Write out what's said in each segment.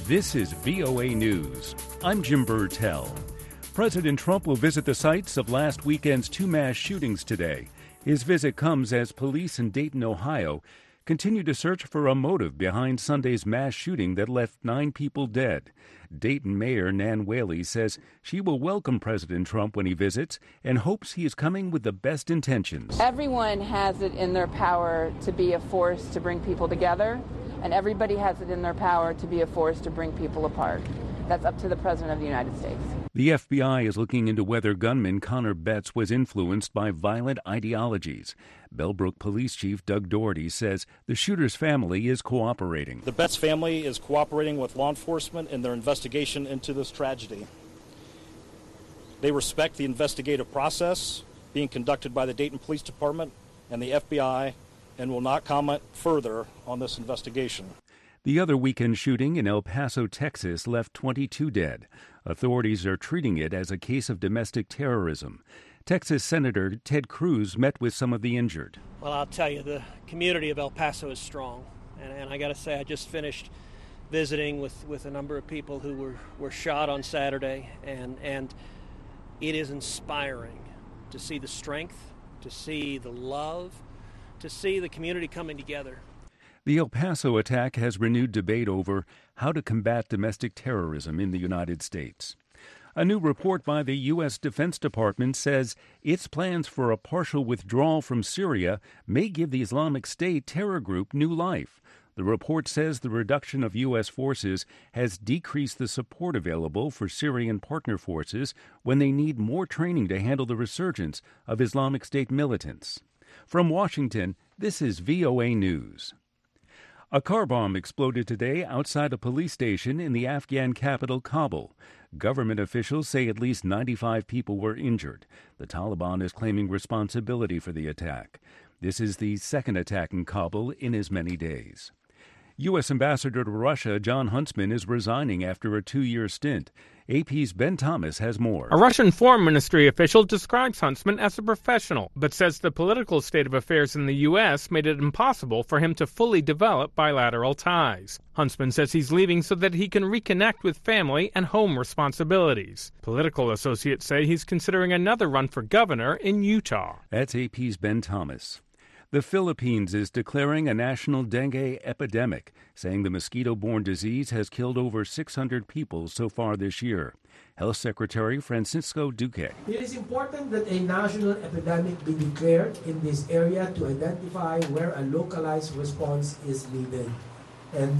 This is VOA News. I'm Jim Burtell. President Trump will visit the sites of last weekend's two mass shootings today. His visit comes as police in Dayton, Ohio, continue to search for a motive behind Sunday's mass shooting that left 9 people dead. Dayton Mayor Nan Whaley says she will welcome President Trump when he visits and hopes he is coming with the best intentions. Everyone has it in their power to be a force to bring people together, and everybody has it in their power to be a force to bring people apart. That's up to the President of the United States. The FBI is looking into whether gunman Connor Betts was influenced by violent ideologies. Bellbrook Police Chief Doug Doherty says the shooter's family is cooperating. The Betts family is cooperating with law enforcement in their investigation into this tragedy. They respect the investigative process being conducted by the Dayton Police Department and the FBI and will not comment further on this investigation. The other weekend shooting in El Paso, Texas, left 22 dead. Authorities are treating it as a case of domestic terrorism. Texas Senator Ted Cruz met with some of the injured. Well, I'll tell you, the community of El Paso is strong. And I got to say, I just finished visiting with a number of people who were shot on Saturday. And it is inspiring to see the strength, to see the love, to see the community coming together. The El Paso attack has renewed debate over how to combat domestic terrorism in the United States. A new report by the U.S. Defense Department says its plans for a partial withdrawal from Syria may give the Islamic State terror group new life. The report says the reduction of U.S. forces has decreased the support available for Syrian partner forces when they need more training to handle the resurgence of Islamic State militants. From Washington, this is VOA News. A car bomb exploded today outside a police station in the Afghan capital, Kabul. Government officials say at least 95 people were injured. The Taliban is claiming responsibility for the attack. This is the second attack in Kabul in as many days. U.S. Ambassador to Russia John Huntsman is resigning after a 2-year stint. AP's Ben Thomas has more. A Russian Foreign Ministry official describes Huntsman as a professional, but says the political state of affairs in the U.S. made it impossible for him to fully develop bilateral ties. Huntsman says he's leaving so that he can reconnect with family and home responsibilities. Political associates say he's considering another run for governor in Utah. That's AP's Ben Thomas. The Philippines is declaring a national dengue epidemic, saying the mosquito-borne disease has killed over 600 people so far this year. Health Secretary Francisco Duque. It is important that a national epidemic be declared in this area to identify where a localized response is needed and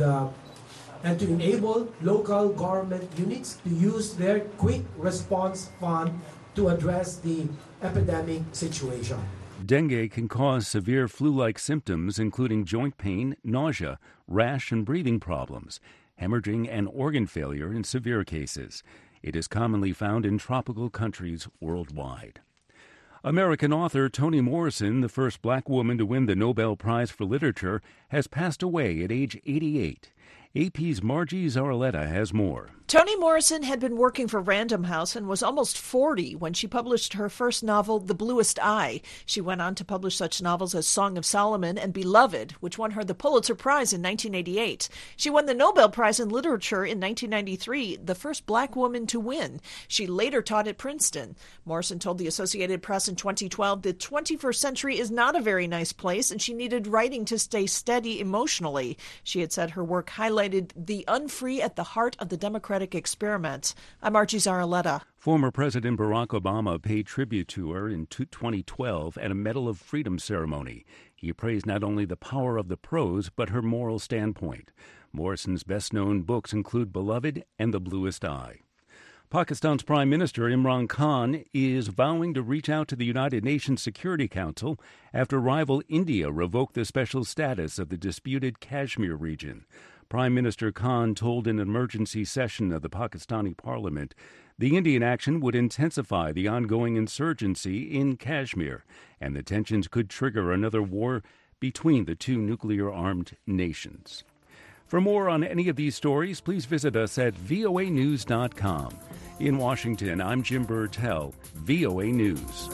to enable local government units to use their quick response fund to address the epidemic situation. Dengue can cause severe flu-like symptoms, including joint pain, nausea, rash, and breathing problems, hemorrhaging, and organ failure in severe cases. It is commonly found in tropical countries worldwide. American author Toni Morrison, the first black woman to win the Nobel Prize for Literature, has passed away at age 88. AP's Margie Zaraletta has more. Toni Morrison had been working for Random House and was almost 40 when she published her first novel, The Bluest Eye. She went on to publish such novels as Song of Solomon and Beloved, which won her the Pulitzer Prize in 1988. She won the Nobel Prize in Literature in 1993, the first black woman to win. She later taught at Princeton. Morrison told the Associated Press in 2012 the 21st century is not a very nice place, and she needed writing to stay steady emotionally. She had said her work highlighted the unfree at the heart of the democratic experiment. I'm Margie Zaraletta. Former President Barack Obama paid tribute to her in 2012 at a Medal of Freedom ceremony. He praised not only the power of the prose, but her moral standpoint. Morrison's best-known books include Beloved and The Bluest Eye. Pakistan's Prime Minister Imran Khan is vowing to reach out to the United Nations Security Council after rival India revoked the special status of the disputed Kashmir region. Prime Minister Khan told an emergency session of the Pakistani parliament the Indian action would intensify the ongoing insurgency in Kashmir, and the tensions could trigger another war between the two nuclear-armed nations. For more on any of these stories, please visit us at voanews.com. In Washington, I'm Jim Burtell, VOA News.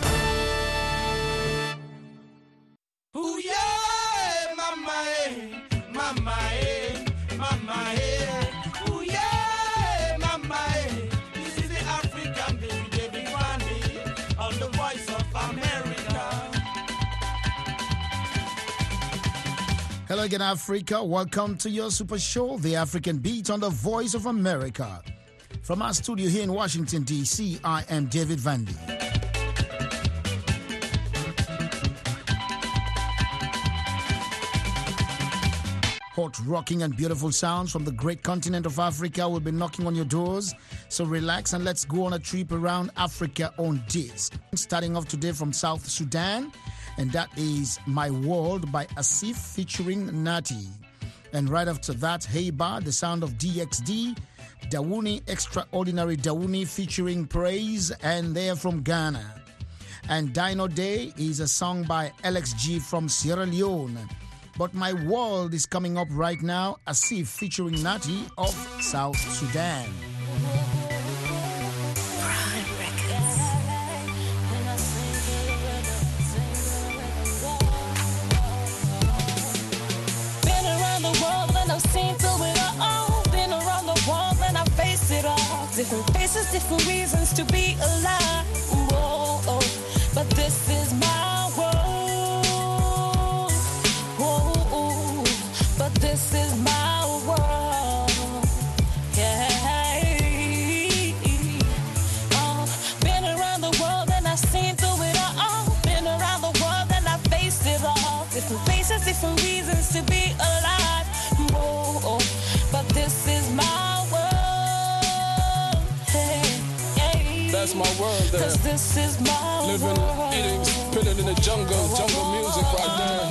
Ooh, yeah, mama. Hello again, Africa. Welcome to your super show, The African Beat on the Voice of America. From our studio here in Washington, D.C., I am David Vandy. Hot, rocking, and beautiful sounds from the great continent of Africa will be knocking on your doors. So relax and let's go on a trip around Africa on disc. Starting off today from South Sudan, and that is My World by Asif featuring Nati. And right after that, Heba, the sound of DXD, Dawuni, Extraordinary Dawuni featuring Praise, and they're from Ghana. And Dino Day is a song by LXG from Sierra Leone. But My World is coming up right now, Asif featuring Nati of South Sudan. Seen through it all, been around the world and I faced it all. Different faces, different reasons to be alive. Whoa, oh. But this is my world. Whoa, oh. But this is my world. Yeah. Been around the world and I've seen through it all. Been around the world and I faced it all. Different faces, different reasons to be alive. Oh, but this is my world. Hey, hey. That's my world there. 'Cause this is my living, world. eating, spinning in the jungle music right there.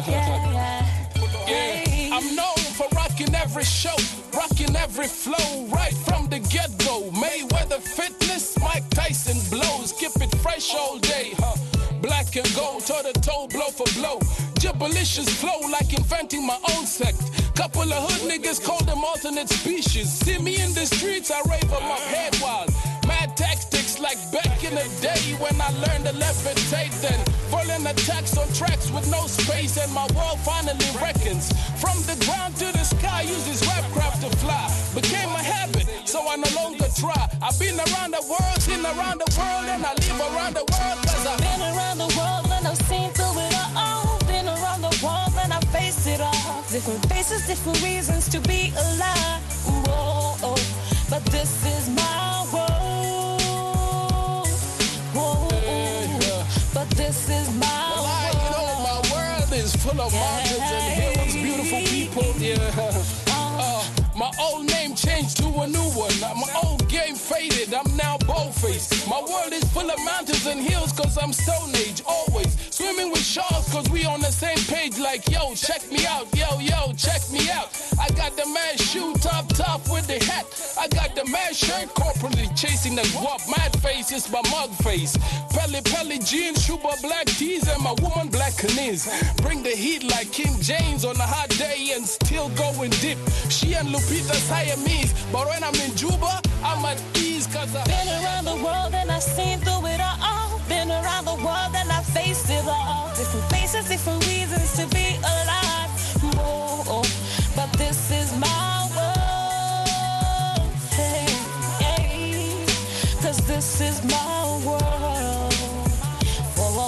Yeah. I'm known for rocking every show, rocking every flow, right from the get-go. Mayweather Fitness, Mike Tyson blows, keep it fresh all day, huh? Black and gold, toe-to-toe, blow for blow. Gibberlicious flow like inventing my own sect. Couple of hood niggas call them alternate species. See me in the streets, I rave them up head wild. Mad tactics like back in the day when I learned to levitate. Then falling attacks on tracks with no space, and my world finally reckons. From the ground to the sky, use this rap craft to fly. Became a habit, so I no longer try. I've been around the world, seen around the world, and I live around the world. 'Cause I've been around the world and I've seen through it all. Been around the world and I've faced it all. Different faces, different reasons to be alive. Whoa, oh. But this is my world. Whoa, oh. But this is my world. You know, my world is full of mountains and hills, beautiful people. My old name changed to a new one. My old game faded, I'm now bold-faced. My world is full of mountains and hills, 'cause I'm Stone Age, always. Swimming with sharks, 'cause we on the same page. Like, yo, check me out, yo, check me out. I got the man shoe top with the hat. I got the man shirt corporately chasing the guap. Mad face is my mug face. Pelly jeans, Shuba black tees, and my woman black canoes. Bring the heat like King James on a hot day and still going deep. She and Lupita Siamese, but when I'm in Juba, I'm at ease, 'cause I've been around the world and I've seen through it all. Been around the world and I've faced it all. Different faces, different reasons to be alive. Oh, but this is my world. Hey, hey. 'Cause this is my world. Whoa,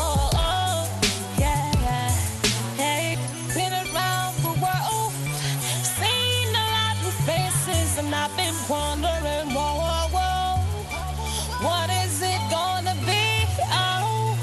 yeah. Hey, been around the world, seen a lot of faces, and I've been wondering, whoa, what is it gonna be? Oh,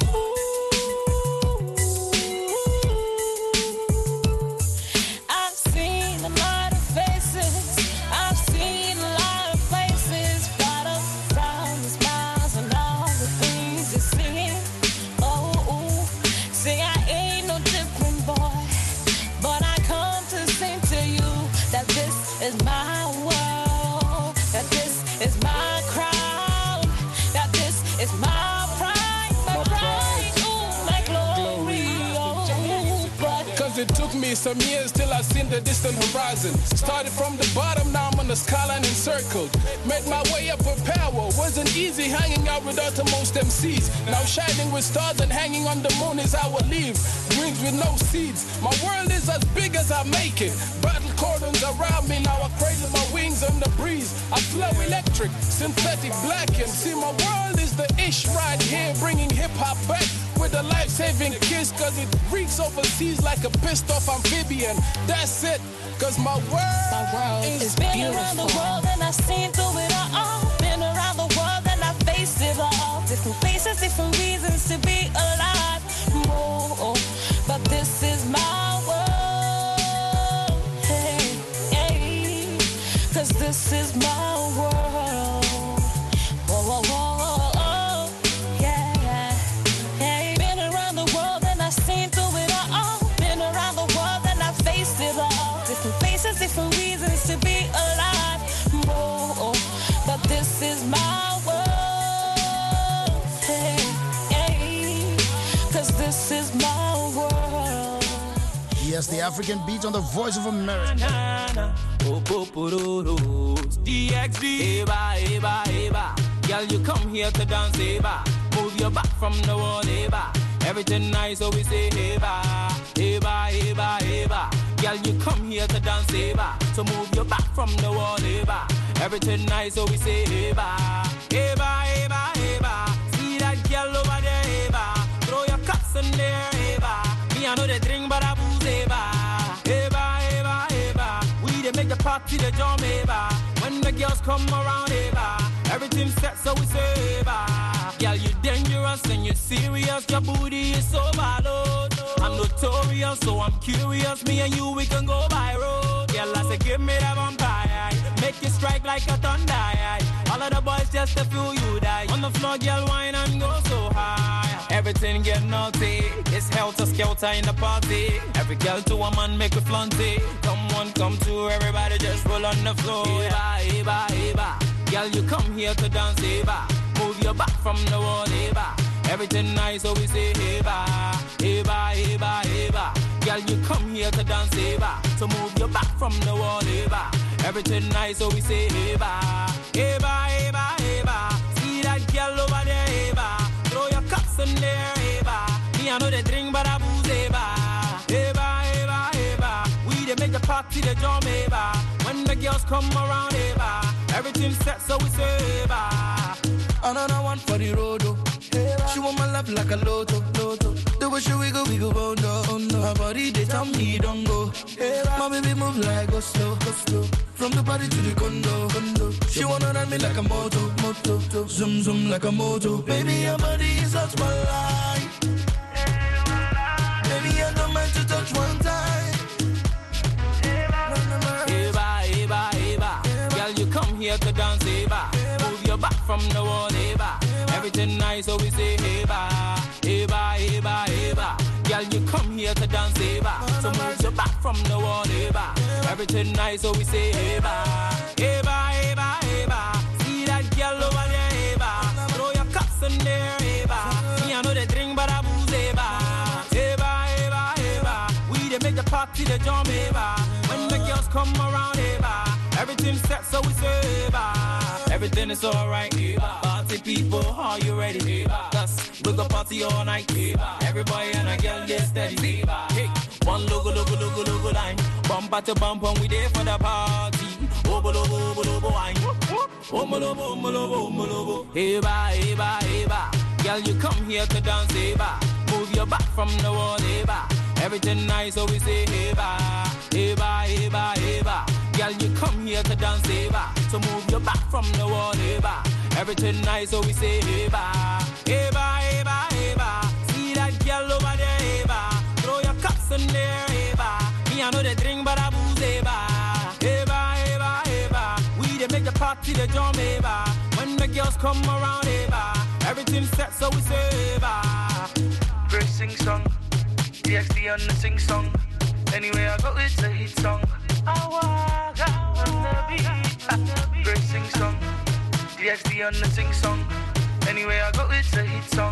I've seen a lot of faces, I've seen a lot of places, right up from the smiles and all the things you see. Oh, see, I ain't no different boy, but I come to sing to you that this is my world, that this is my crown, that this is my pride, ooh, my glory, oh, but 'cause it took me some years till I seen the distant horizon. Started from the bottom, now I'm on the skyline encircled. Made my way up with power, wasn't easy hanging out with uttermost MCs. Now shining with stars and hanging on the moon is our leave. Wings with no seeds, my world is as big as I make it. Battle cordons around me, now I cradle my wings on the breeze. I flow electric, synthetic black, and see my world is the ish right here, bringing hip-hop back. with a life-saving kiss, cause it reeks overseas like a pissed off amphibian. That's it, cause my world is been beautiful. Around the world and I've seen through it all. Been around the world and I've faced it all. Different places, different reasons to be alive. Oh, but this is my world. Hey, hey, cause this is my world. Whoa, whoa, whoa, oh, yeah. Hey, been around the world and I've seen through it all. Been around the world and I've faced it all. Different places, different reasons to be alive. Whoa, but this is my world. Hey, hey, cause this is my world. Yes, the African beat on the Voice of America. DXD, Eva, Eva, Eva. Girl, you come here to dance, Eva. Move your back from the wall, Eva. Everything nice, so we say, Eva, Eva, Eva, Eva. Girl, you come here to dance, Eva. So move your back from the wall, Eva. Everything nice, so we say, Eva, Eva, Eva, Eva. See that girl over there, Eva. Throw your cups in there, Eva. Me, I know they drink, but I booze, Eva. Eva, Eva, Eva. We they make the party the jam, Eva. When the girls come around, Eva. Everything set, so we say, Eva. Girl, you dangerous and you serious. Your booty is so bad, oh. I'm notorious, so I'm curious. Me and you, we can go viral. Girl, I say, give me that vampire. Make you strike like a thunder. All of the boys just to feel you die. On the floor, girl, wine and go so high. Everything get naughty. It's helter-skelter in the party. Every girl to a man make a flaunty. Come on, come to everybody, just roll on the floor. Eva, Eva, Eva. Girl, you come here to dance, Eva. Move your back from the wall, Eva. Everything nice, so we say, Eva, Eva, Eva, Eva. Girl, you come here to dance, Eva. So move your back from the wall, Eva. Everything nice, so we say, Eva, Eva, Eva, Eva. See that girl over there, Eva. Throw your cups in there, Eva. Me, I know they drink, but I booze, Eva. Eva, Eva, Eva. We they make the party the jam, Eva. When the girls come around, Eva. Everything set, so we say, Eva. Another one for the road, oh. She want my love like a lotto. The way she wiggle, oh no. Her body, they tell me don't go. My baby move like go slow. From the party to the condo. She wanna run me like a moto. Zoom, zoom like a moto. Baby, your body is such my life. Baby, I don't mind to touch one time. Eva, Eva, Eva. Girl, you come here to dance, Eva. Move your back from the wall, Eva. Everything nice, so we say, Eva, Eva, Eva, Eva. Girl, you come here to dance, Eva. So move your back from the wall, Eva. Everything nice, so we say, Eva, Eva, Eva, Eva. See that girl over there, Eva. Throw your cups in there, Eva. Me, I know they drink, but I booze, Eva. Eva, Eva, Eva. We they make the party the jam, Eva. When the girls come around, Eva. Everything set, so we say, Eva. Everything is alright, Eva. Party people, are you ready, Eva? Cause we go party all night, Eva. Every boy and a girl get steady, Eva. Hey, one logo line. Bumper to bumper, we there for the party. Obo wine. Omo. Eva, Eva, Eva. Girl, you come here to dance, Eva. Move your back from the wall, Eva. Everything nice, so we say, Eva, Eva, Eva, Eva. Girl, you come here to dance, Eva. So move your back from the wall, Eva. Everything nice, so we say, Eva, Eva, Eva, Eva. See that girl over there, Eva. Throw your cups in there, Eva. Me, I know they drink, but I booze, Eva. Eva, Eva, Eva. We they make the party the jam, Eva. When the girls come around, Eva. Everything set, so we say, Eva. First sing song, DXD on the sing song. Anyway, I go, it's a hit song. I walk out on the beat. First sing song, DXD on the sing song. Anyway, I go, it's a hit song.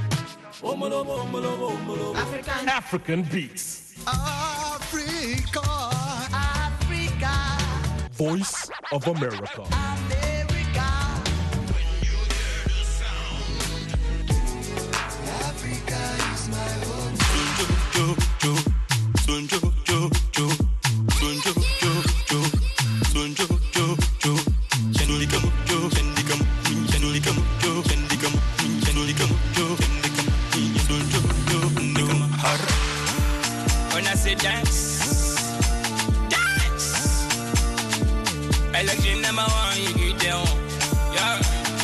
African beats. Africa. Voice of America. Africa is my home. Election number one, you get down. Yeah.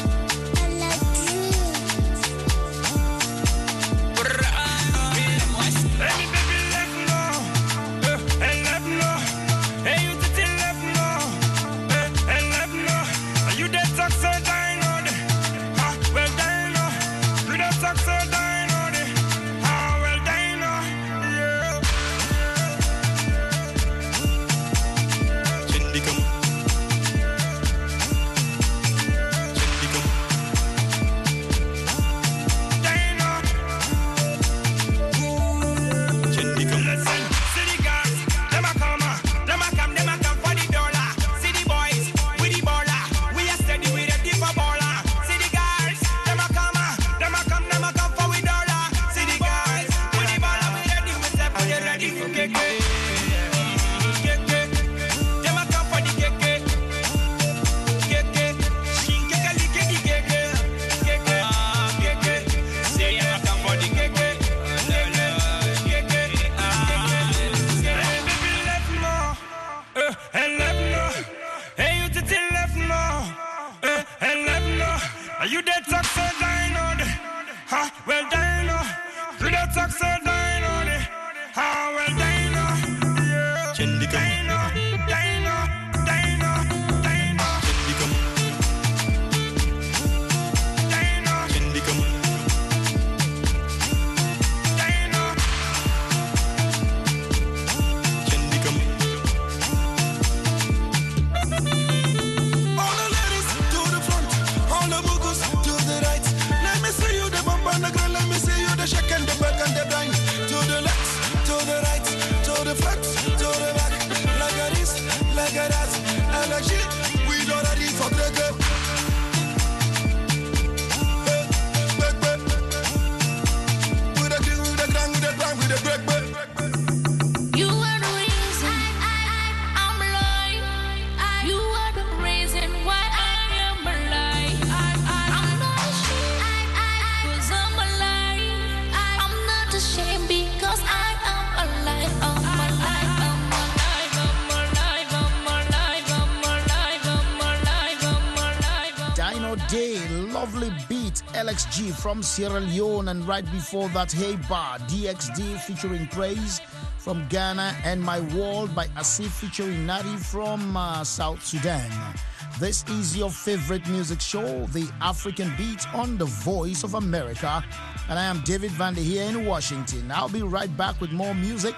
LXG from Sierra Leone, and right before that, Hey Bar, DXD featuring Praise from Ghana, and My World by Asif featuring Nadi from South Sudan. This is your favorite music show, The African Beat, on the Voice of America, and I am David Vander here in Washington. I'll be right back with more music.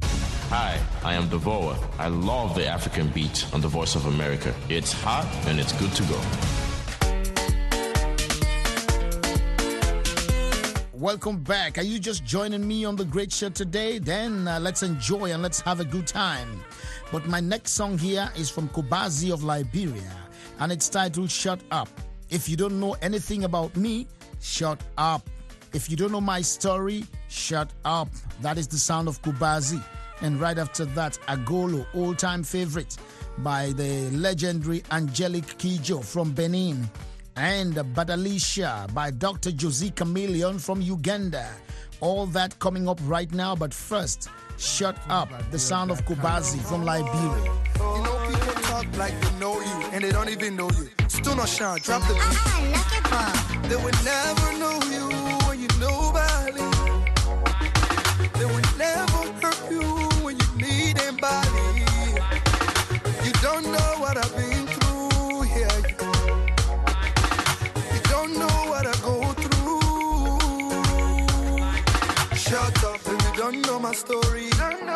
Hi, I am Devoa. I love The African Beat on the Voice of America. It's hot and it's good to go. Welcome back. Are you just joining me on the great show today? Then let's enjoy and let's have a good time. But my next song here is from Kobazi of Liberia, and it's titled Shut Up. If you don't know anything about me, shut up. If you don't know my story, shut up. That is the sound of Kobazi. And right after that, Agolo, all-time favorite by the legendary Angelique Kidjo from Benin. And Badalisha by Dr. Josie Chameleon from Uganda. All that coming up right now, but first, Shut Up, the sound of Kobazi from Liberia. You know people talk like they know you, and they don't even know you. Still not shine, drop the beat. They would never know you when you nobody. They would never hurt you when you need anybody. You don't know what I've been through here. Don't know what I go through. Shut up if you don't know my story.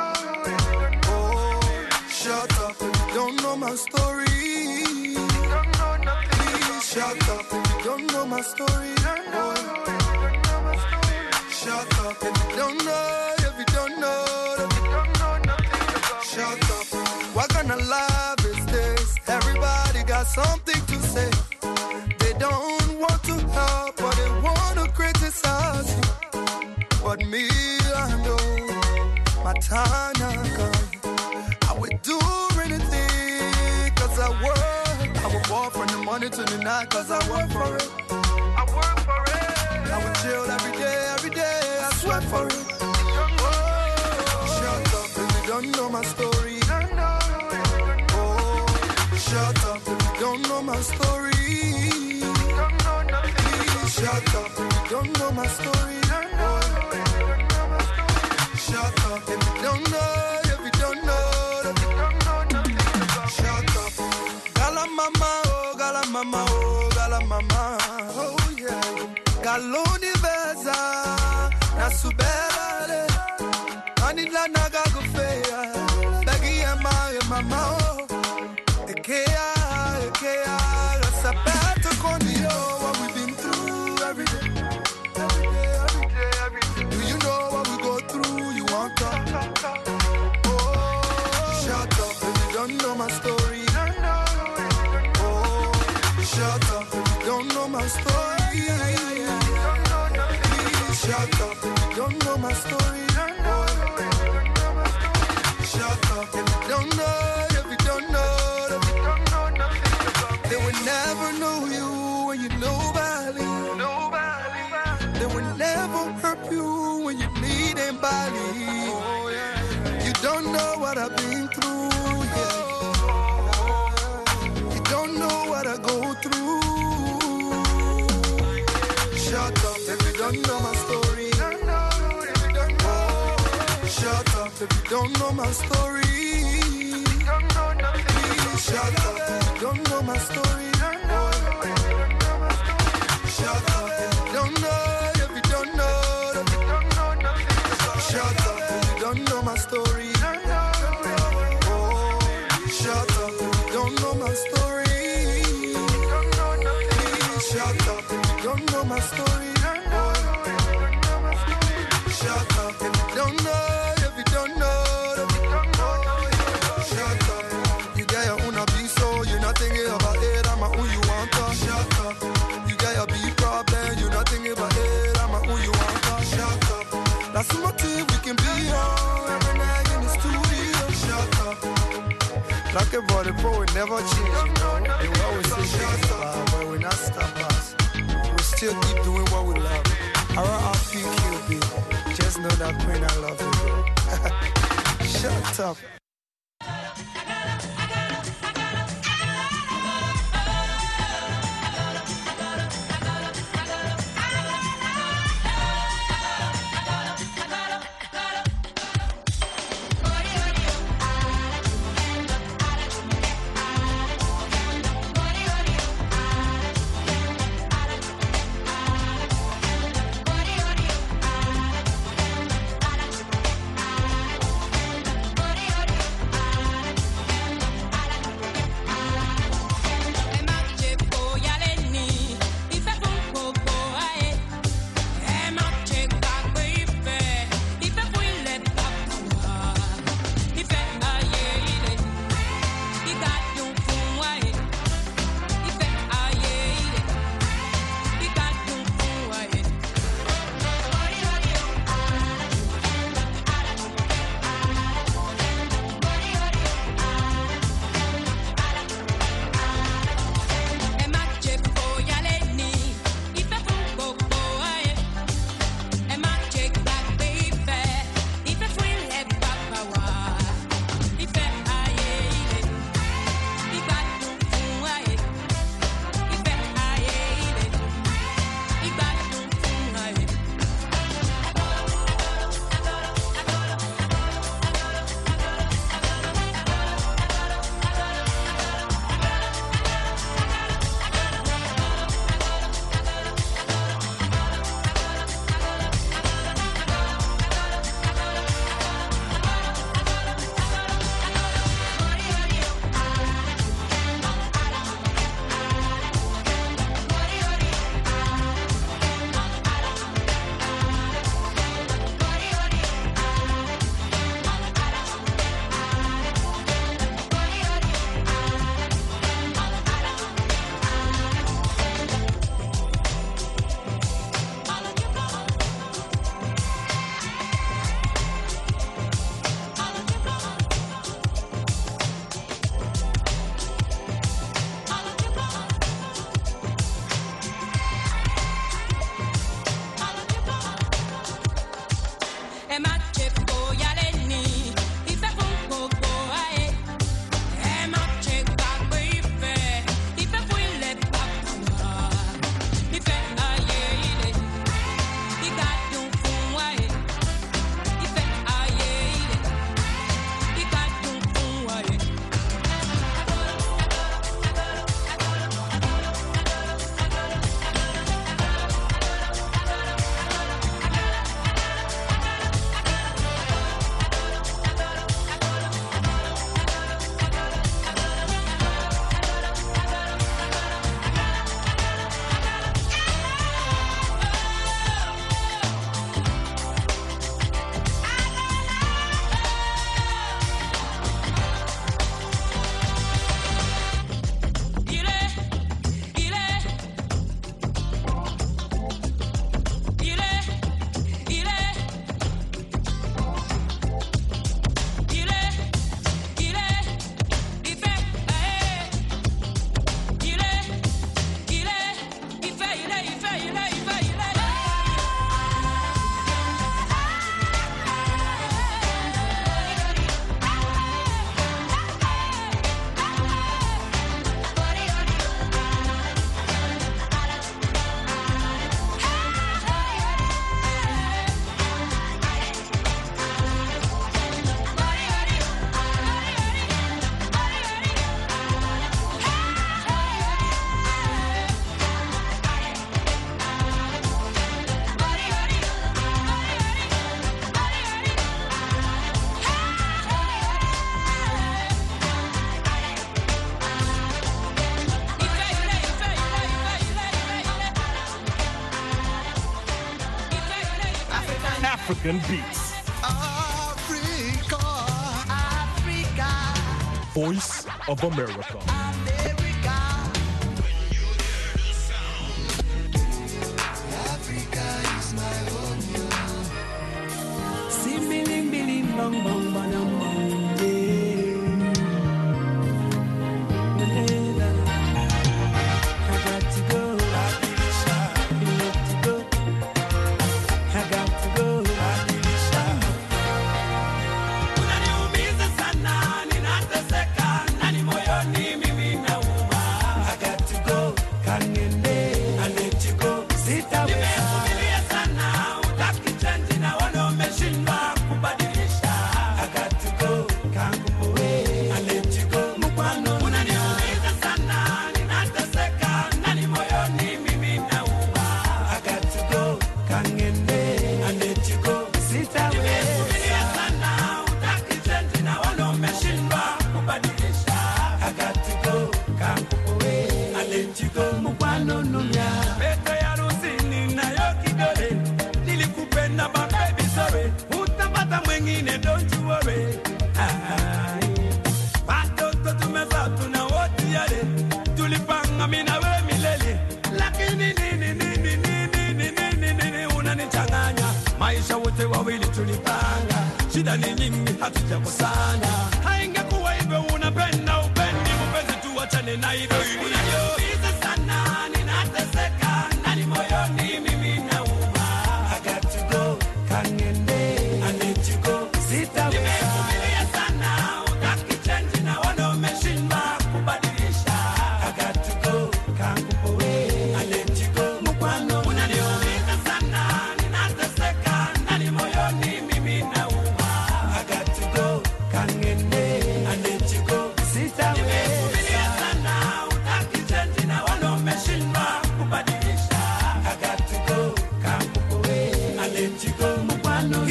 Oh, shut up if you don't know my story. Please shut up if you don't know my story. Oh, shut up if you don't know. If you don't know, shut up. What kind of life is this? Everybody got something to say. They don't want to help, but they want to criticize you. But me, I know my time not come. I would do anything, cause I work. I would walk from the morning to the night, cause I work for it. I work for it. I would chill every day, I sweat for it. Oh, shut up if you don't know my story. Oh, shut up if you don't know my story. Please shut up if you don't know my story. Shut up if you don't know, if you don't know, shut up. Gala mama, oh gala mama, oh gala mama, oh yeah. Galoni beza, na subele, anila naga gufeya, bagi ema mama, oh. Ekea, sabato kondio, what we've been through every day. Do you know what we go through? You want to oh, shut up if you don't know my story. Oh, shut up if you don't know my story. Please shut up if you don't know my story. Shut up if you don't know, if you don't know. They will never know you when you nobody. They will never hurt you when you need anybody. You don't know what I've been through, yeah. You don't know what I go through. Shut up if you don't know my story. Oh, shut up if you don't know my story. Please shut up if you don't know my story. Shut up if you don't know. Shut up if you don't know my story. Oh, shut up if you don't know my story. Please shut up if you don't know my story. Shut up if you don't know, if you don't know. Shut up. You get your own so you're not thinking about it. I'm who you want to. Shut up. You get your big problem, you're not thinking about it. I'm who you want to. Shut up. That's the motive we can be on every night in the studio. Shut up. Like a body, bro, we never change. We always say shut up, but we not stop us. We still keep doing what we love. R.I.P.Q.B. Just know that Queen, I love you, bro. Shut up. African beats. Africa. Voice of America. Africa is my home. Simbiling biling bang bang bang bang. Maisha wote wawili tulipanga, shida ni nyingi hatujakosana. Haingekuwa hivyo, unapenda upendi, mpenzi tuachane na hivyo ilivyo sana. Ninateseka ndani moyoni, mimi nauma. I got to go, kangende, I let you go, sitaweza. Nimevumilia sana, utaki change na wana umeshindwa kubadilisha. I got to go, kangupoe, I let you go, mkwano unaniumiza sana. Ninateseka ndani moyoni, mimi nauma. I got to go, kangende, I let you go, sitaweza. Nimevumilia sana, utaki change na wana umeshindwa kubadilisha. I got to go, kangupoe, I let you go, mkwano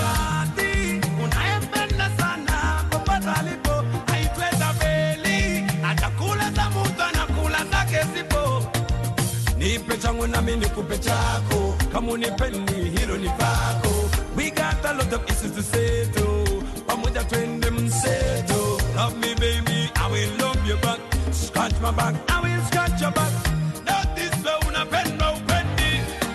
unibati. Unayempenda sana, popote alipo, haitweza feli. Atakula za mtu, anakula zake zipo. Nipe changu nami nikupe chako, kama unipendi hilo ni pako. We got a lot of issues to settle, pamoja twende mseto. Love me baby, I will love you back. Scratch my back, I will scratch your back. Not this way, unapenda upendi.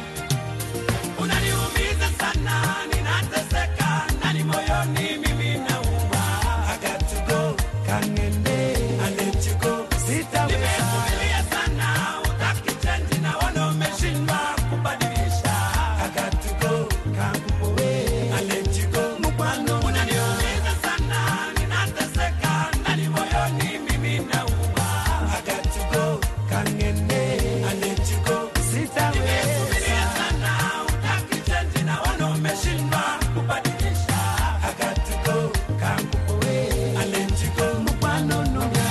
Unaniumiza sana, ninateseka ndani moyoni, mimi nauma. I got to go, kangende, I let you go, sitaweza. Nimevumilia sana, utaki change na wana umeshindwa kubadilisha. I got to go, kangupoe, I let you go, mkwano unaniumiza sana, ninateseka ndani moyoni, mimi nauma. I got to go, kangende, I let you go, sitaweza. Nimevumilia sana, utaki change na wana umeshindwa kubadilisha. I got to go, kangupoe, I let you go, mkwano nunya.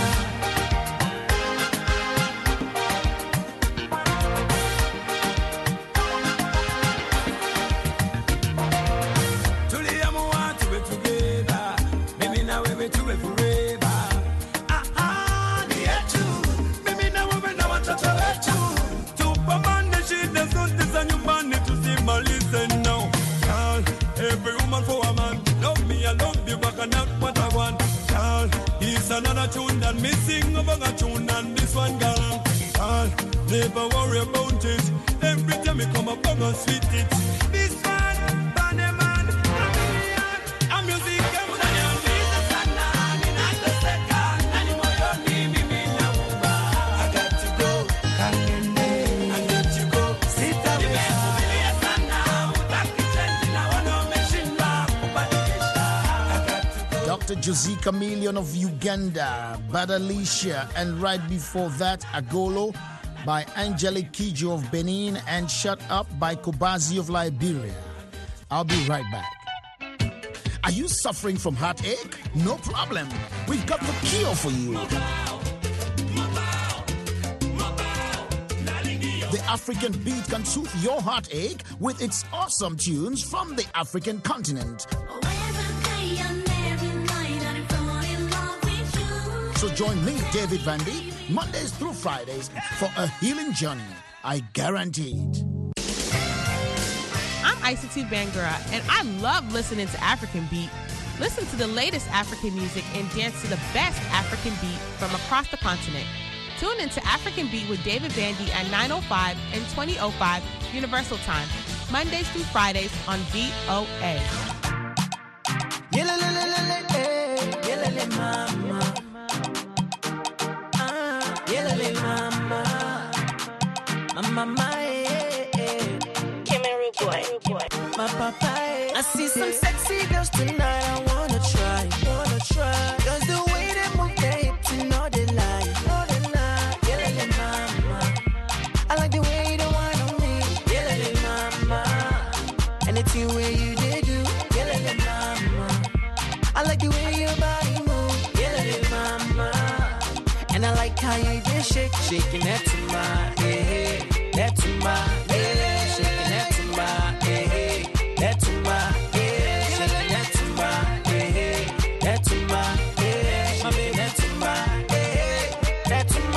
Tuliamua tuwe together, mimi na wewe tuwe forever. Ni yetu, mimi na wewe na watoto wetu. Tupambane shida zote za nyumbani tusimalize now. Girl, every woman for a man. Love me, I love you, but I not what I want. Girl, it's another tune that me sing over a tune and this one girl. Girl, never worry about it. Every time you come up, I'm gonna sweet it. This one, Baneman, I'm music, I'm unaniumiza sana, ninateseka ndani moyoni, mimi nauma. I got to go, kangende, I let you go, sitaweza. Nimevumilia sana, utaki change na wana umeshindwa kubadilisha. I got to go. Dr. Josie Chameleon of Uganda, Badalisha, and right before that, Agolo by Angelique Kidjo of Benin, and Shut Up by Kobazi of Liberia. I'll be right back. Are you suffering from heartache? No problem. We've got the cure for you. The African beat can soothe your heartache with its awesome tunes from the African continent. So join me, David Vandy, Mondays through Fridays for a healing journey. I guarantee it. I'm Isotube Bangura, and I love listening to African Beat. Listen to the latest African music and dance to the best African beat from across the continent. Tune into African Beat with David Bandy at 9:05 and 20:05 Universal Time, Mondays through Fridays on VOA. I see some sexy girls tonight, I wanna try. Cause the way they move their hips, you know they lie. Yeah, mama. I like the way you whine on me. Yeah, mama. Anything where you did do. Yeah, mama. I like the way your body move. Yeah, mama. And I like how you did shaking that to my, that to my, shaking that to my, that to my, shaking that to my, that to my, my baby, that to my, that to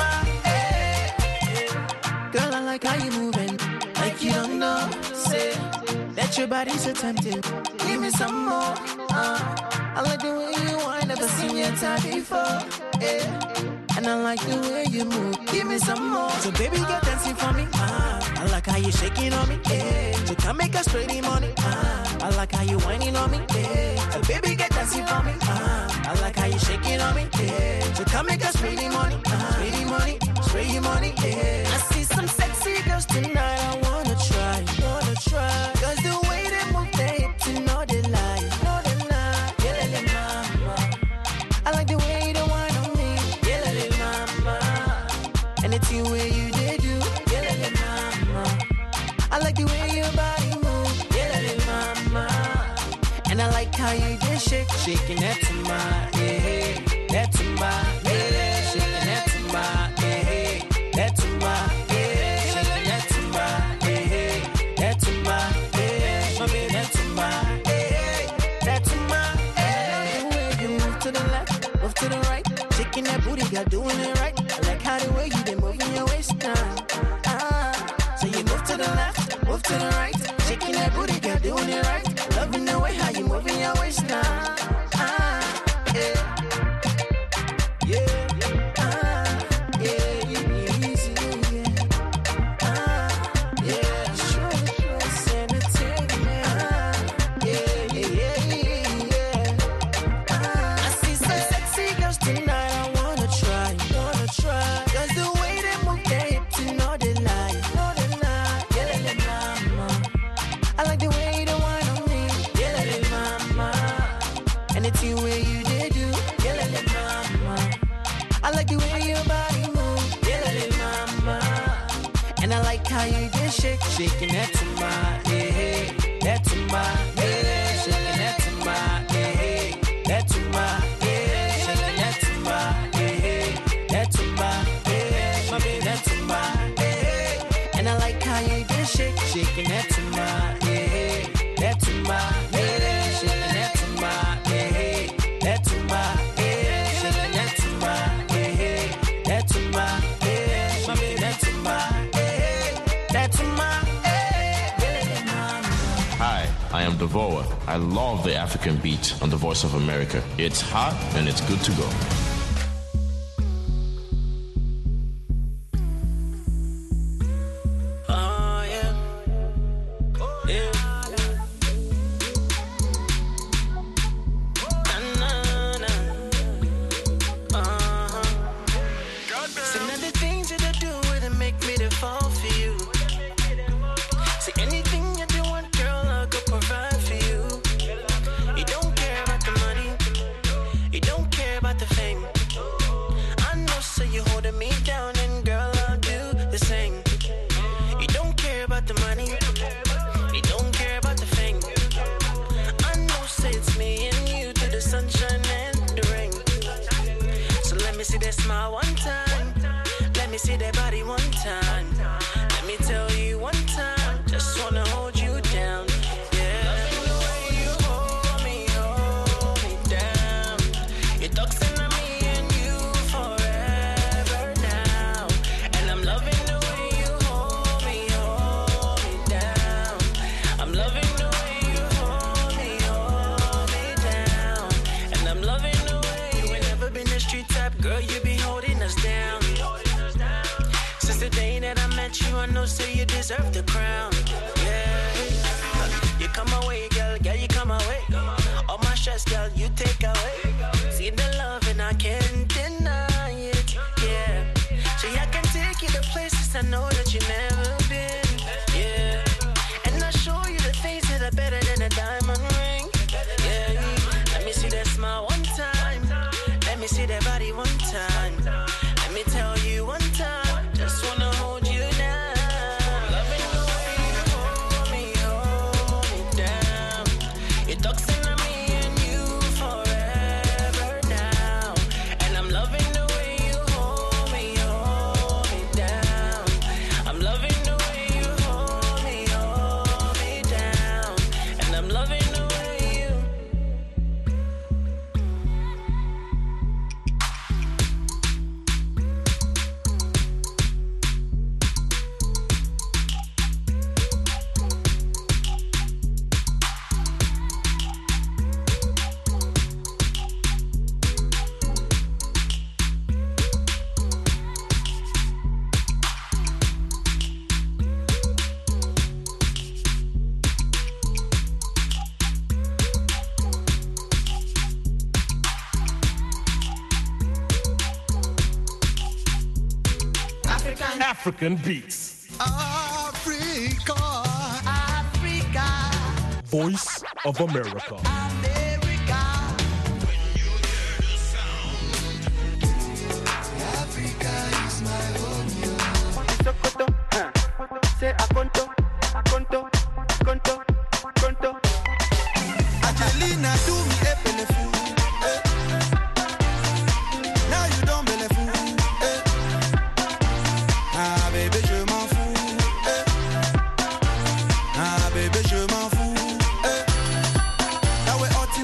my, girl, I like how you moving, like you don't know, say, that your body's so tempting, give me some more, I like the way you whine, never seen your type before, and I like the way you move, give me some more, so baby, get dancing for me, I like how you shaking on me, so come make us spray the money, I like how you whining on me, so baby, get dancing for me, I like how you shaking on me, so come make us spray the money, spray the money, spray the money, I see some sexy girls tonight, I wanna try, cause the way they move their hips, you know they lie, yeah, mama, I like the way they whine on me, yeah, mama, anything where you did do, yeah, mama, I like the way your body move, yeah, mama, and I like how you did shaking that to my, that to my, shaking that to my, that to my, shaking that to my, that to my, my baby, that to my, that to my, the way you move to the left, move to the right, shaking that booty, girl, doing it right. I like how the way you been moving your waist now. So you move to the left, move to the right, shaking that booty, girl, doing it right. Loving the way how you moving your waist now. Shaking that to my, that to my, shaking that to my, that to my, shaking that to my, that to my, my baby, that to my, and I like how you did shaking that to my, that to my, shaking that to my, that to my, shaking that to my, that to my, my baby, that to my, that to my. Hi, I am Devoa. I love the African beat on the Voice of America. It's hot and it's good to go. Loving the Girl, you be holding us down. Since the day that I met you, I know say you deserve the crown. Yeah, you come away, girl, you come away. All my stress, girl, you take away. See the love and I can't deny it. Yeah, so I can take you to places I know that you never been. Yeah, and I show you the things that are better than a diamond ring. Yeah, let me see that smile one time. Let me see that body one time. Let me tell you one time. Just wanna hold you now. Loving the way you hold me down. You're talking to me and you forever now. And I'm loving the way you hold me down. I'm loving the way you hold me down. And I'm loving the way you. African beats. Africa. Africa. Voice of America. America. Africa is my home. Say Akonto. Angelina, do me a bellefou. Now you don't bellefou. Ah bébé je m'en fous. Ah bébé je m'en fous. Now we hot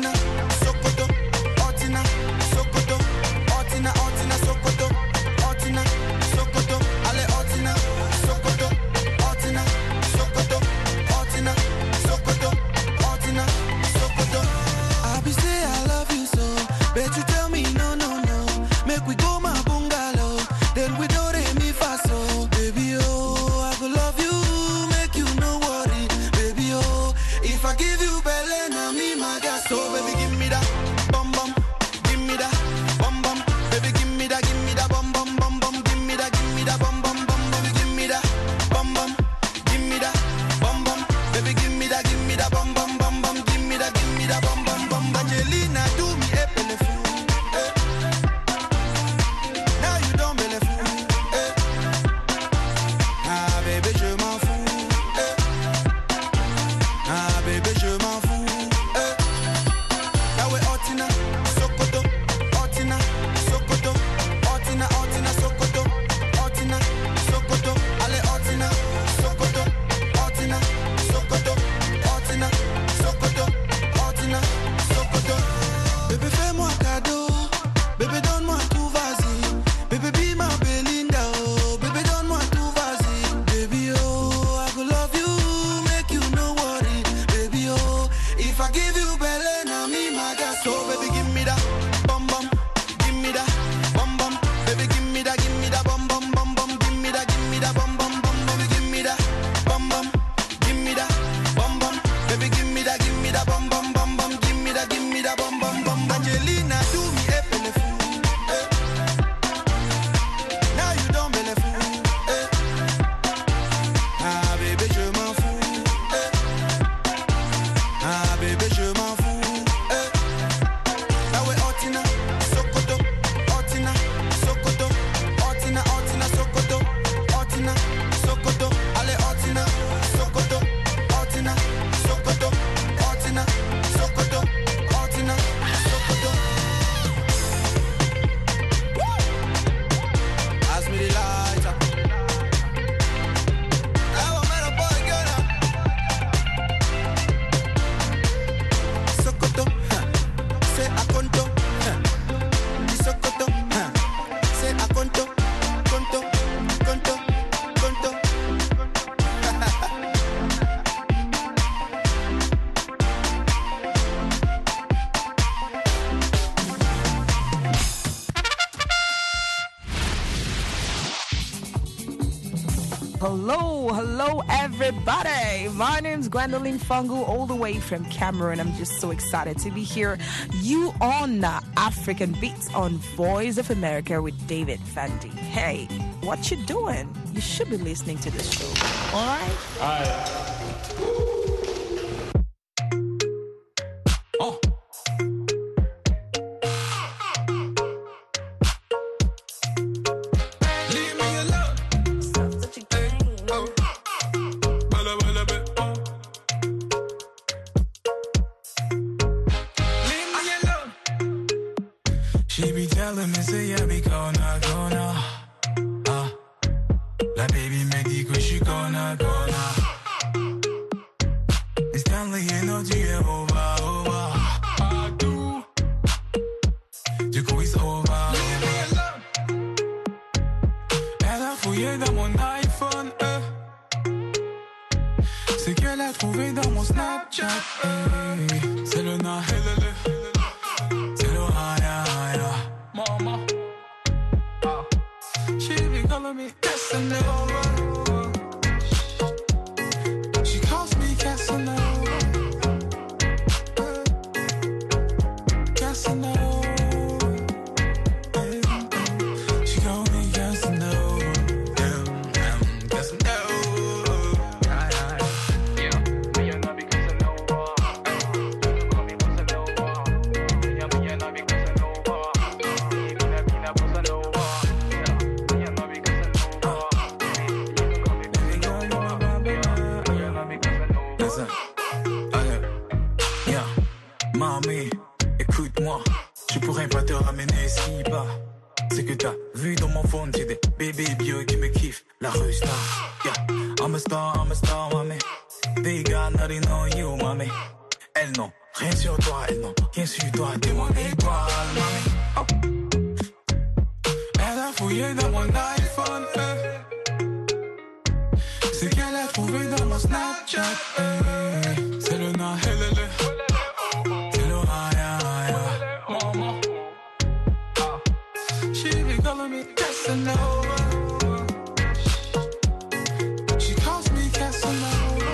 Hello, everybody. My name's Gwendolyn Fungu, all the way from Cameroon. I'm just so excited to be here. You on African Beats on Voice of America with David Vandy. Hey, what you doing? You should be listening to this show. All right? All right. Oh. She be telling me, say, yeah, be gonna. La baby me dit que je suis gonna. It's Stanley, you know, tu es over. Partout. Du coup, it's over. Elle a fouillé dans mon iPhone, ce qu'elle a trouvé dans mon Snapchat, c'est le nahelele. Mama, she be calling me Casanova. She calls me Casanova. Casanova. She calls me Casanova. Casanova. Mamie, écoute-moi, je pourrais pas te ramener si bas. C'est que t'as vu dans mon phone, j'ai des bébés bio qui me kiffent, la rue star. Yeah, I'm a star, mamie. They got nothing on you, mamie. Elles n'ont rien sur toi, elles n'ont rien sur toi, t'es mon étoile, mamie. Oh. Elle a fouillé dans mon iPhone, ce qu'elle a trouvé dans mon Snapchat, c'est le nahelele. Calling me Casanova. She calls me Casanova.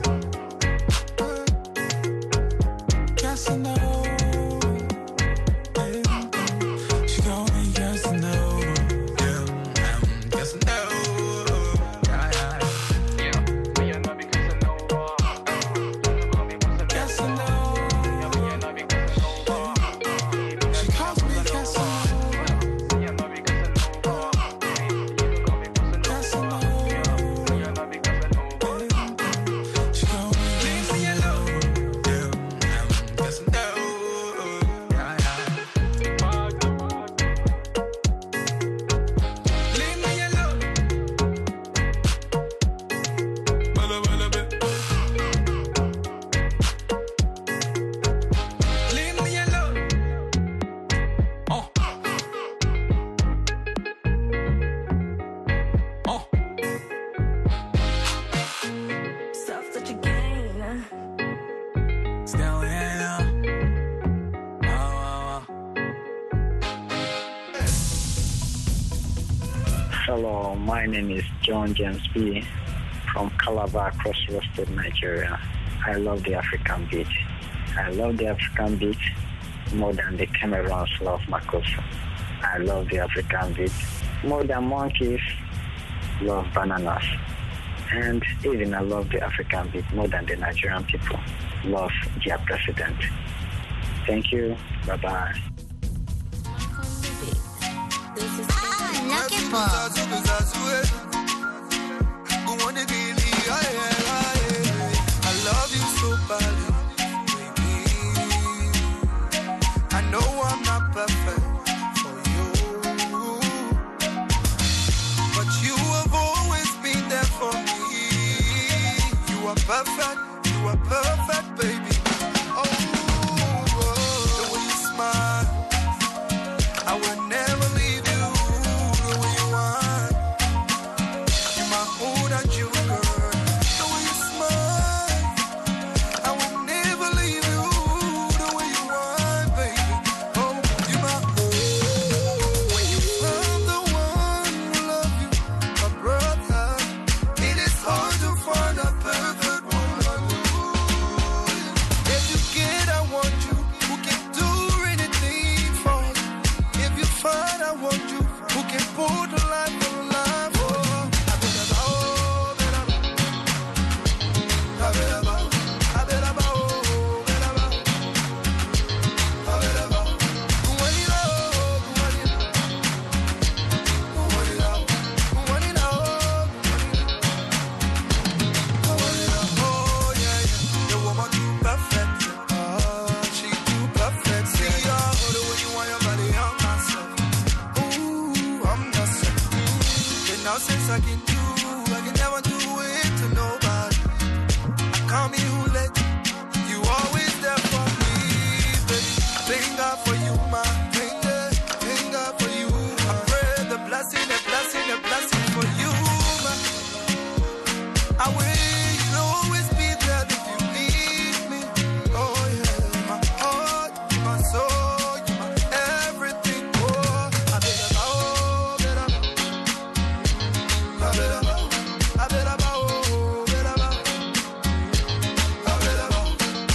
Casanova. She calls me Casanova. Casanova. Hello, my name is John James B. from Calabar, Cross River State, Nigeria. I love the African beat. I love the African beat more than the Cameroons love Makossa. I love the African beat more than monkeys love bananas. And even I love the African beat more than the Nigerian people love their president. Thank you. Bye-bye. I love you so badly, baby. I know I'm not perfect for you, but you have always been there for me. You are perfect, baby. Oh, the way you smile, I will never leave you. The way you are. I want you. Who can put the life on life? Oh, I better bow, better bow. I better bow, I better bow, better bow. I better bow. Oh yeah, yeah. The woman too perfect. Oh, she too perfect. See her, the way you want your body on myself. Ooh, I'm not sick. But now since I can never do it to nobody. I can't be who let you always there for me, baby. Thank God for you, my thank God for you. I pray the blessing for you, my. I will always be there if you need me. Oh yeah, my heart, my soul, you my everything. Oh, I better bow, better bow. I better bow, I better bow, better bow. I better bow.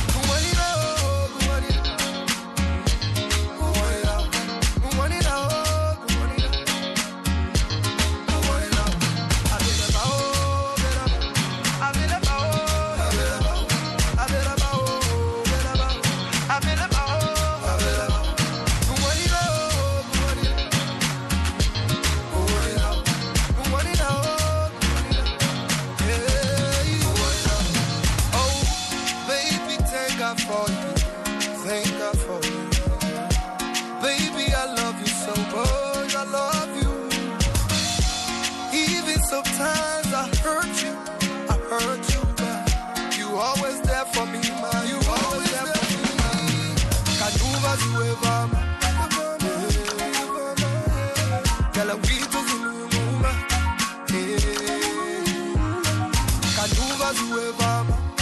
For you, thank God for you. Baby, I love you so much, I love you. Even sometimes I hurt you, but you always there for me, man. You always there for me, man. Kanuva zueva, Kala wito zuluma, Kanuva zueva.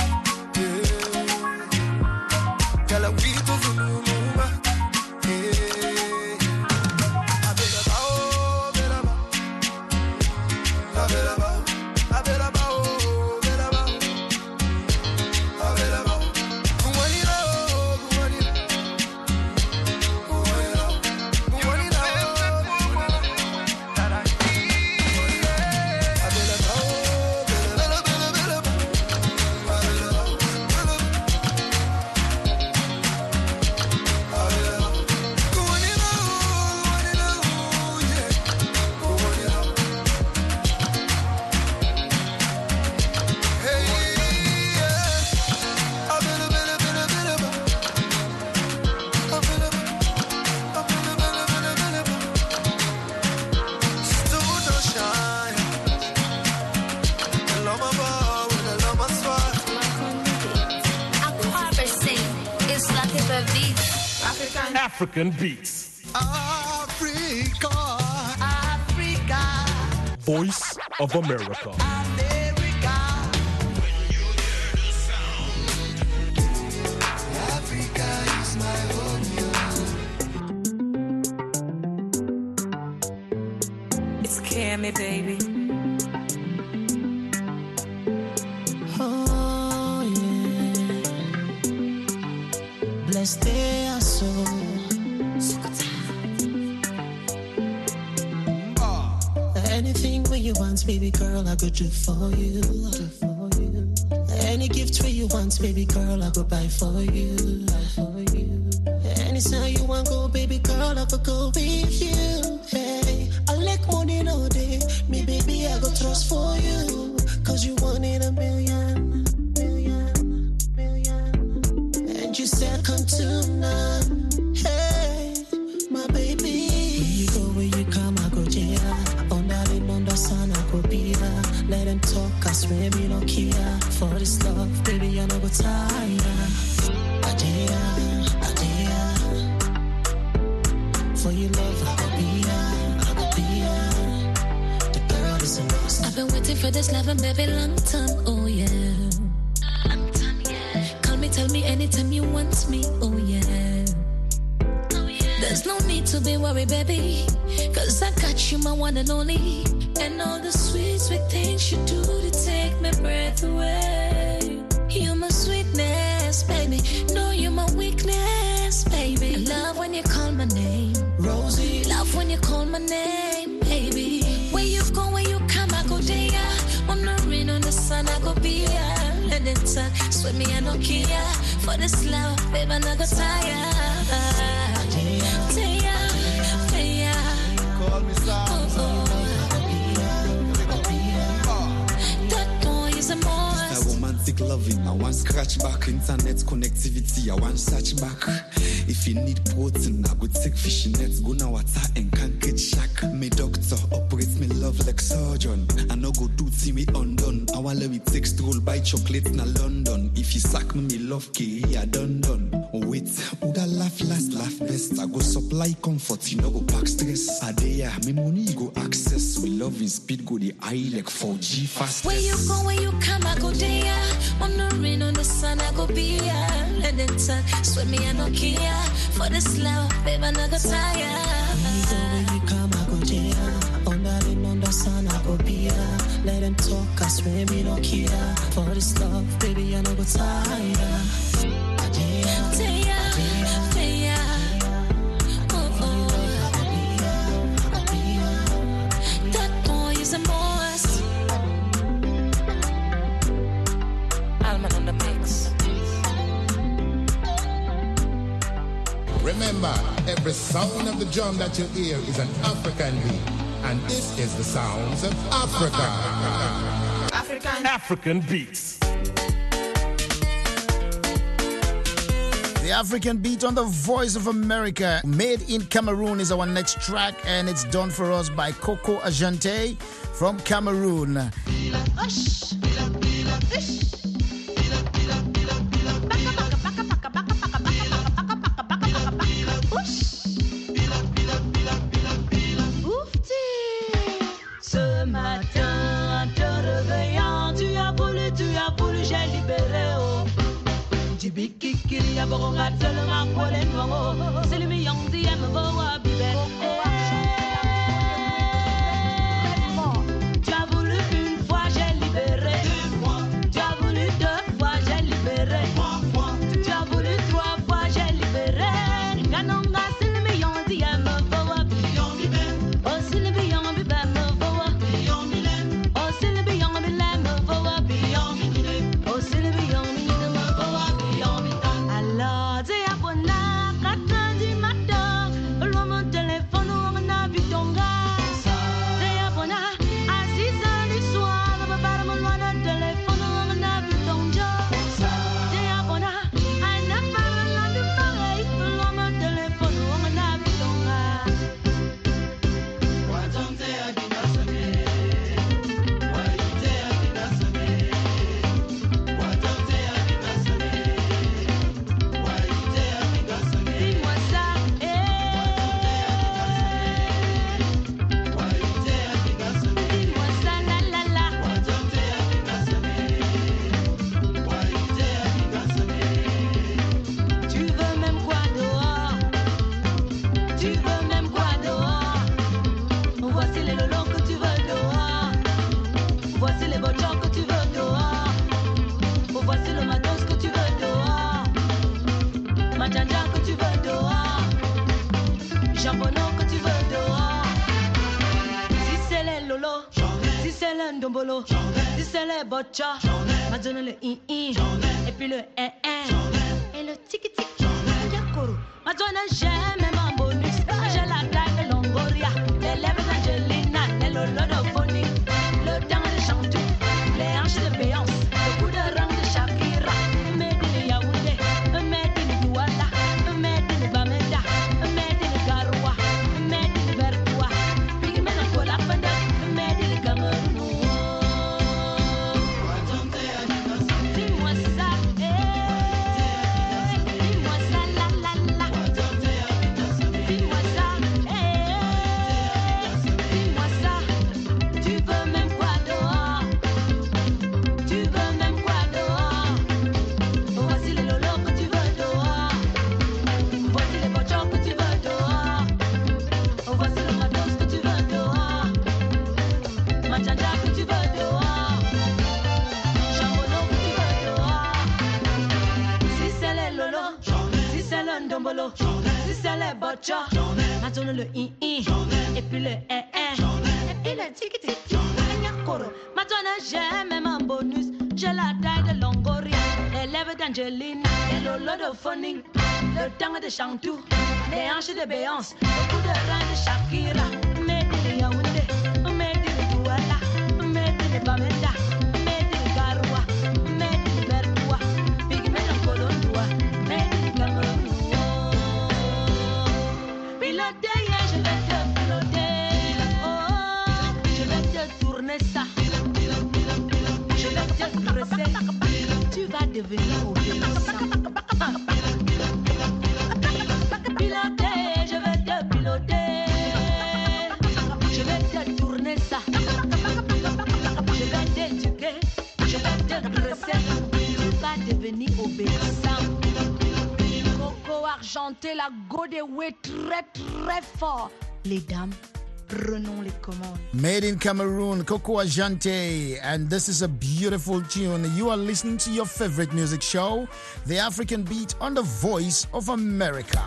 African beats. Africa. Africa. Voice of America. America. When you hear the sound. Africa is my home. It's Cammy, baby. Oh, yeah. Blessed they are so. Anything where you want, baby girl, I could do for you. Any gift where you want, baby girl, I could buy for you. Anytime you want go, baby girl, I could go with you. Hey, I like money all day. Me, baby, I go trust for you. Cause you wanted a million. And you said come to none. Hey, my baby. When you go, where you come, I go jail. Under sun, I go be there. Let them talk, I swear we don't care. For this love, baby, I no go tire. Adea. For your love, I go be here. The girl is a must. I've been waiting for this love and baby long time, oh yeah. Call me, tell me anytime you want me, oh yeah. There's no need to be worried, baby. Cause I got you, my one and only. And all the sweet, sweet things you do to take my breath away. You're my sweetness, baby. No, you're my weakness, baby. I love when you call my name, Rosie. Love when you you call my name, baby. Where you go, when you come, I go there. On the rain, on the sun, I go be here. Let it sweat me, I no care. For this love, babe, I no go tire. Call me that romantic loving, I want scratch back. Internet connectivity, I want search back. If you need protein, I go take fishing nets, go now water and can't get shack. Me doctor operates me love like surgeon. I no go do see me undone. I want let me take stroll buy chocolate na London. If you sack me love career done. Oh wait, who that laugh last, laugh best? I go supply comfort, you no go pack stress. I there, me money you go access. We love in speed go the eye like 4G fast. Where you go, when you come, I go there. On the rain, on the sun, I go be here. Let it sweat me, I no care. For this love, babe, I no go tire. Where you go, when you come, I go there. On the rain, on the sun, I go be here. Let them talk, I swear me no care. For this love, baby, I no go tire. That boy is a boss. Alman on the mix. Remember, every sound of the drum that you hear is an African beat. And this is the sounds of Africa. African beats. The African Beat on the Voice of America. Made in Cameroon is our next track, and it's done for us by Coco Agente from Cameroon. Ce matin, en te réveillant, tu as voulu, j'ai libéré. Du bikiki, ya boronga, tellement pour les noirs. C'est le million d'yem, boa, bibé. Tu as voulu une fois, j'ai libéré. Tu as voulu deux fois, j'ai libéré. Tu as voulu trois fois, j'ai libéré. Ganonga, c'est le million d'yem, boa, bibé. Oh, c'est le million bibé, boa. Oh, c'est le million bibé, boa, bibé. Oh, c'est le million bibé, boa. Alors, t'es à Bona, 4h du matin, l'homme mon téléphone, on a vu ton gars. T'es à Bona, à 6h du soir, le papa de mon loin de téléphone, on a vu ton job. T'es à Bona, à une affaire, là de pareil, l'homme mon téléphone, on a vu ton gars. Dis-moi ça, dis-moi ça, la la la. Tu veux même quoi dehors? Tu veux même quoi dehors? Voici les lolos que tu veux dehors. Voici les voitures que tu veux dehors. Voici le matos que tu veux dehors. Majanja que tu veux dehors. Jambonneau que tu veux dehors. Si c'est les lolos, si c'est le ndombolo, si c'est les bocha, ma donne le i-i, et puis le et le tiki-tiki, yakoro. Ma donne j'aime même en bonus, j'ai la taille de Longoria, les lèvres d'Angelina, les lolos de Bonnie, le temps de Chantou, les hanches de Béance, le coup de rang de Shakira, made in Yaoundé, made in Douala, made in Bamenda, made in Garoua, made in Vertoua, puis même en Kola Fenda, made in Cameroun. Dis-moi ça, dis-moi ça, la la la. Dis-moi ça, dis-moi ça. Tu veux même quoi dehors? Tu veux même quoi dehors? Voici les lolos que tu veux dehors. Voici les voitures que tu veux dehors. Voici le matos que tu veux dehors. Majanja que tu veux dehors. Jambonneau que tu veux dehors. Si c'est les lolos, si c'est le ndombolo, si c'est les bocha, Maintenant le et puis le et puis le tiki-tiki. Maintenant j'aime même en bonus. J'ai la taille de Longoria, les lèvres d'Angelina, et le lot de phoning, le tango de Chantou, les hanches de Béance, le coup de rein de Shakira. Made in Yaoundé, made in Douala, made in Bamenda, made in Garoua, made in Berdoua, pigment en Colondoua, made in Cameroun. Piloter, je vais te piloter, oh, je vais te tourner ça. Je vais te dresser, tu vas devenir obéissant. Piloter, je vais te piloter. Je vais te tourner ça. Je vais t'éduquer, je vais te dresser. Tu vas devenir obéissant. Coco argenté, la godeway très très fort. Les dames, prenons les commandes. Made in Cameroon, Coco Ajante, and this is a beautiful tune. You are listening to your favorite music show, The African Beat, on the Voice of America.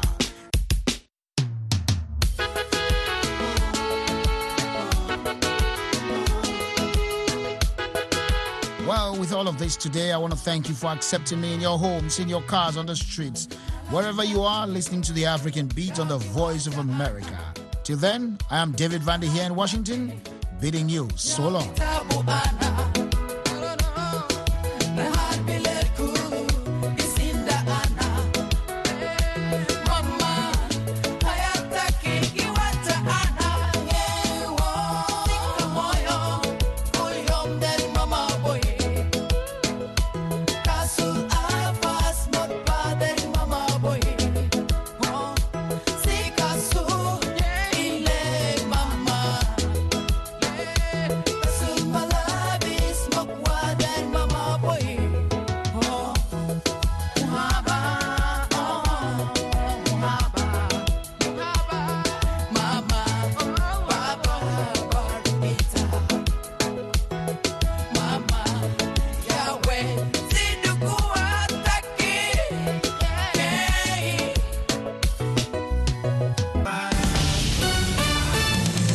Well, with all of this today, I want to thank you for accepting me in your homes, in your cars, on the streets, wherever you are, listening to The African Beat on the Voice of America. Till then, I am David Vander here in Washington, bidding you so long.